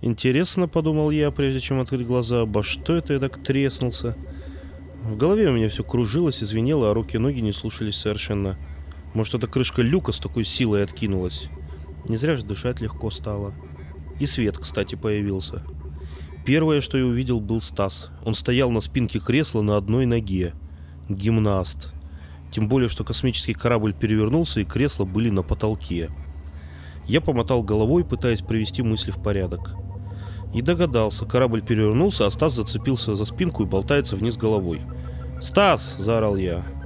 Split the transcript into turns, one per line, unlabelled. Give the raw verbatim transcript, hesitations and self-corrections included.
Интересно, подумал я, прежде чем открыть глаза, обо что это я так треснулся? В голове у меня все кружилось и звенело, а руки-ноги не слушались совершенно. Может, эта крышка люка с такой силой откинулась? Не зря же дышать легко стало. И свет, кстати, появился. Первое, что я увидел, был Стас. Он стоял на спинке кресла на одной ноге. Гимнаст. Тем более, что космический корабль перевернулся, и кресла были на потолке. Я помотал головой, пытаясь привести мысли в порядок. И догадался, корабль перевернулся, а Стас зацепился за спинку и болтается вниз головой. «Стас!» – заорал я.